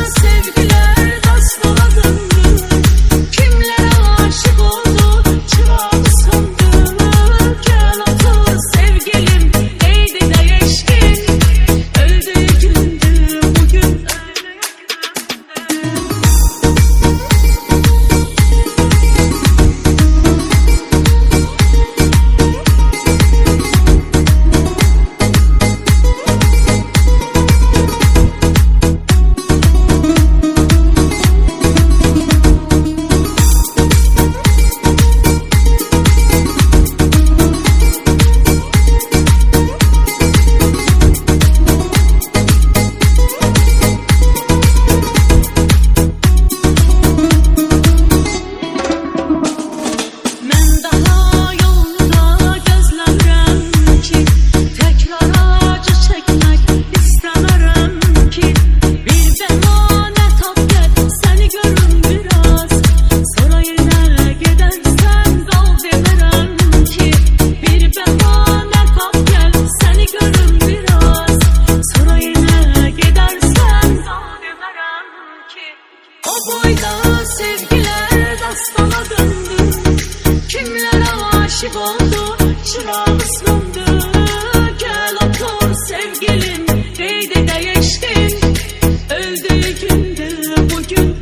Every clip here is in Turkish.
aşık oldu, çırağım ıslandı. Gel otur sevgilim, neydi değiştin? Öldüğü gündü bugün.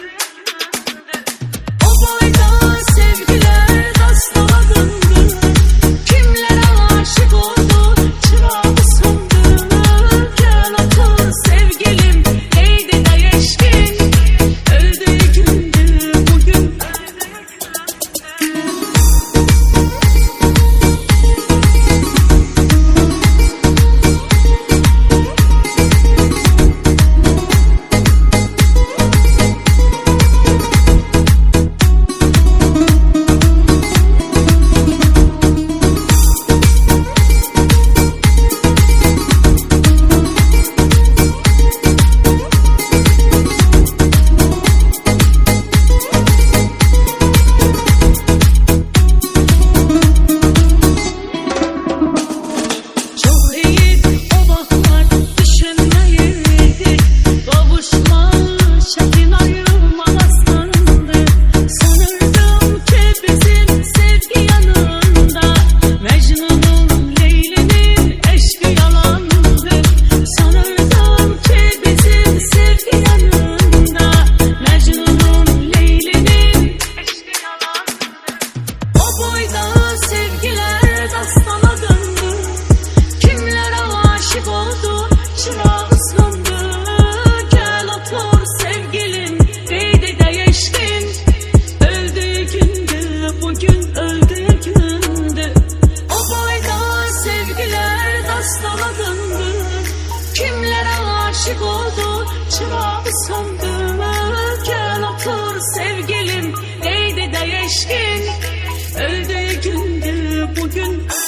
O boyda sevgiler dastana döndü. Kimlere aşık oldu, çırağım ıslandı. Gel otur sevgilim, neydi değiştin? Öldüğü gündü bugün. Çırağım ıslandı. Gel otur sevgilim, neydi değiştin? Öldüğü gündü bugün, öldüğü gündü. O boyda sevgiler dastana döndü. Kimlere aşık oldu, çırağım ıslandı. Gel otur sevgilim, neydi değiştin? Öldüğü gündü bugün.